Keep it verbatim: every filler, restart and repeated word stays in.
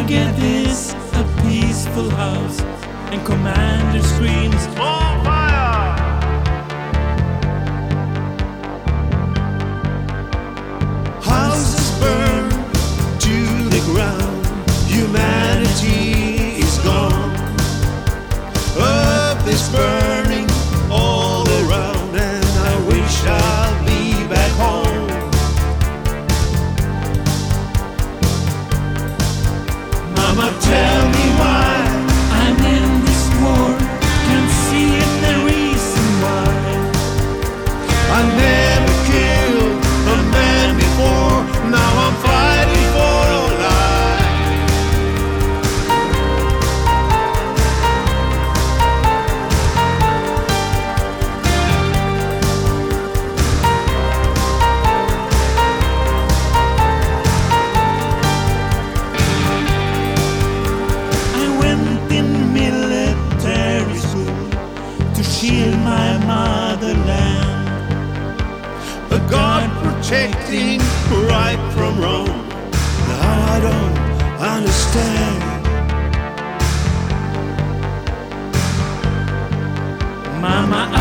get this a peaceful house, and Commander screams, More fire! Houses burn to the ground. Humanity is gone. Earth is burning all around, and I wish I'll be back home. Mama, tell me why I'm in this war, can't see the reason why. I never killed a man before. Now I'm fighting for a life. I went in military school to shield my motherland. A God protecting right from wrong. Now I don't understand. Mama,